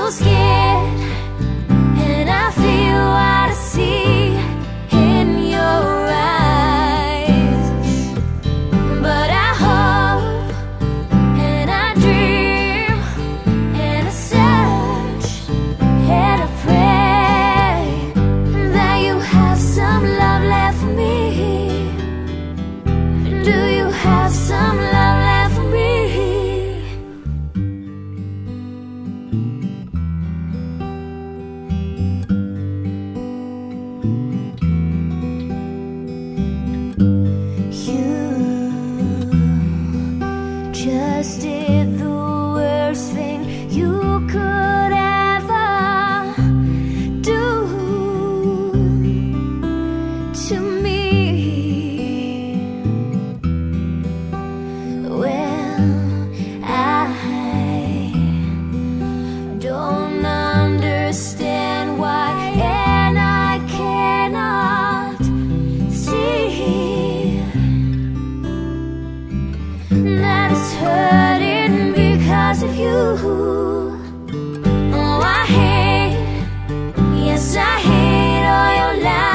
scared, and I feel what I see in your eyes. But I hope and I dream and I search and I pray that you have some love left for me. Do you have some love left for me? You just did the worst thing you could ever do to me. Well, I don't understand why, and I cannot see that it's hurting because of you. Oh, I hate, yes, I hate all your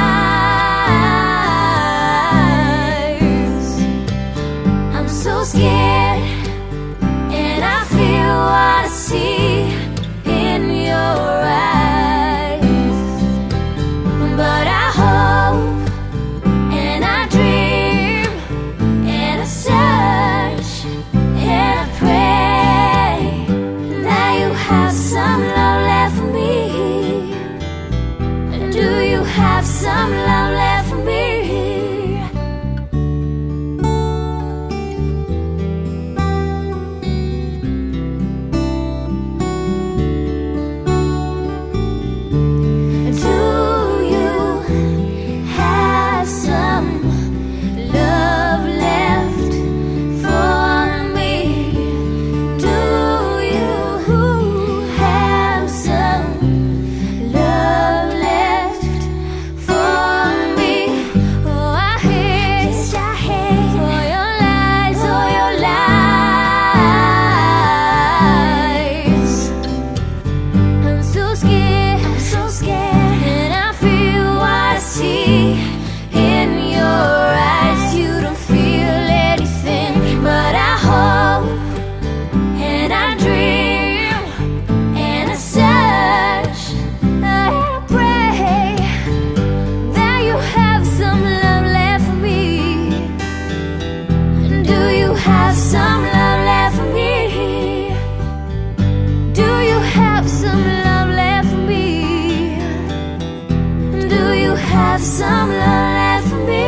lies. I'm so scared, and I feel what I see in your eyes. But I hope and I dream and I search and I pray that you have some love left for me. Do you have some love left for me? Do you have some love left for me? Do you have some love left for me? Oh, I hate, yes, I hate all your lies, all your lies. I'm so scared, and I feel what I see in your eyes. You don't feel anything, but I hope and I dream and I search and I pray that you have some love left for me. Do you have some love left for me? Do you have some love left for me? Do you have some love left for me?